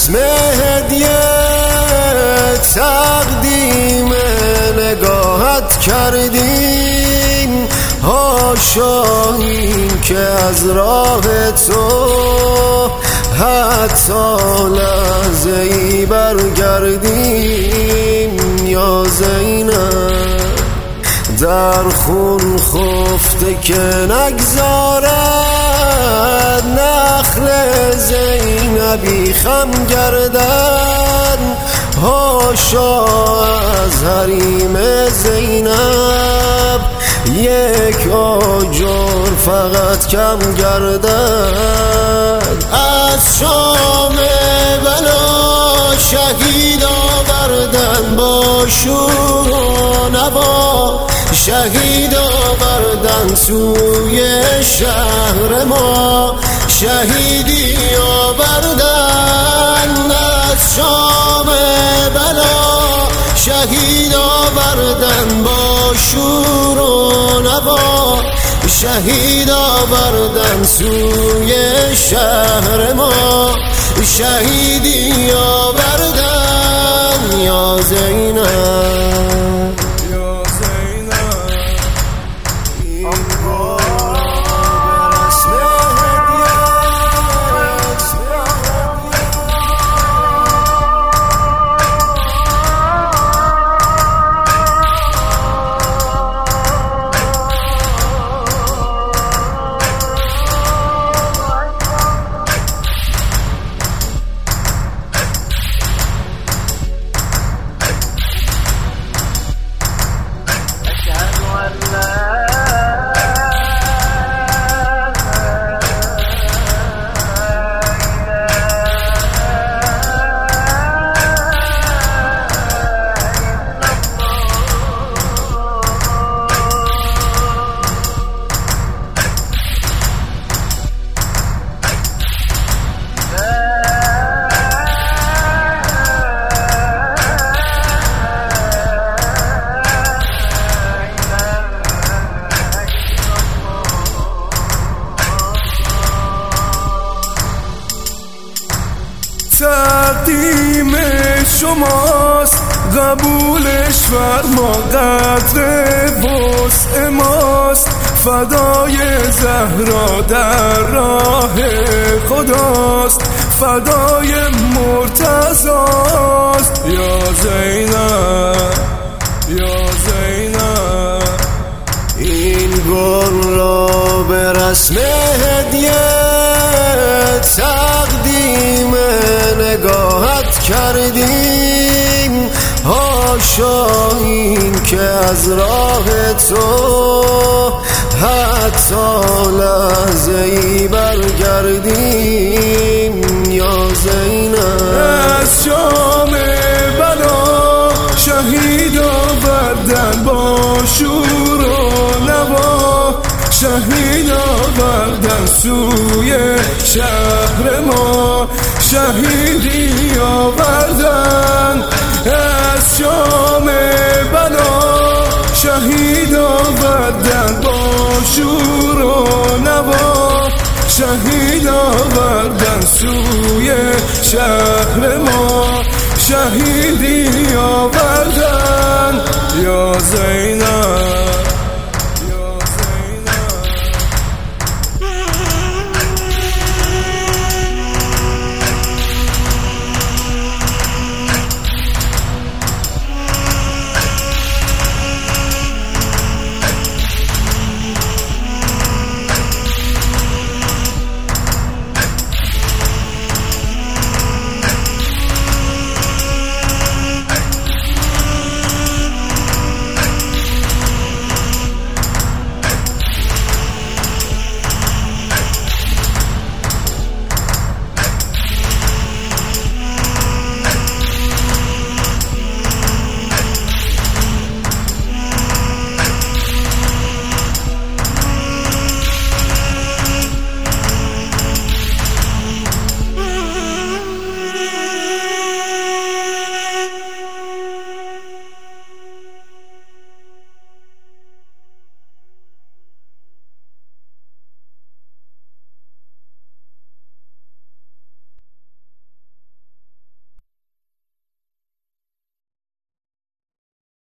رسم هدیه تقدیم نگاهت کردیم، حاشا این که از راه تو حتی لحظه ای برگردیم. یا زینب در خون خفته که نگذارد نخل زینبی خم گردد، حاشا از حریم زینب یک آجر فقط کم گردد. از شام بلا شهید آوردن با شور و نوا، شهید آوردن سوی شهر ما، شهیدی آوردن. از شام بلا شهید آوردن با شور و نوا، شهید آوردن سوی شهر ما، شهیدی آوردن. یا زینب تقدیم شماست، قبولش فرما قدر وسع ماست، فدای زهرا در راه خداست، فدای مرتضاست. یا زینب یا زینب این گل را به رسم هدیه تقدیم نگاهت کردیم، حاشا این که از راه تو حتی لحظه ای برگردیم. یا زینب از شام بلا شهید آوردن با شور و نوا، شهید آوردن سوی شهر ما، شهیدی آوردن. از شام بلا شهید آوردن با شور و نوا، شهید آوردن سوی شهر ما، شهیدی آوردن. یا زینب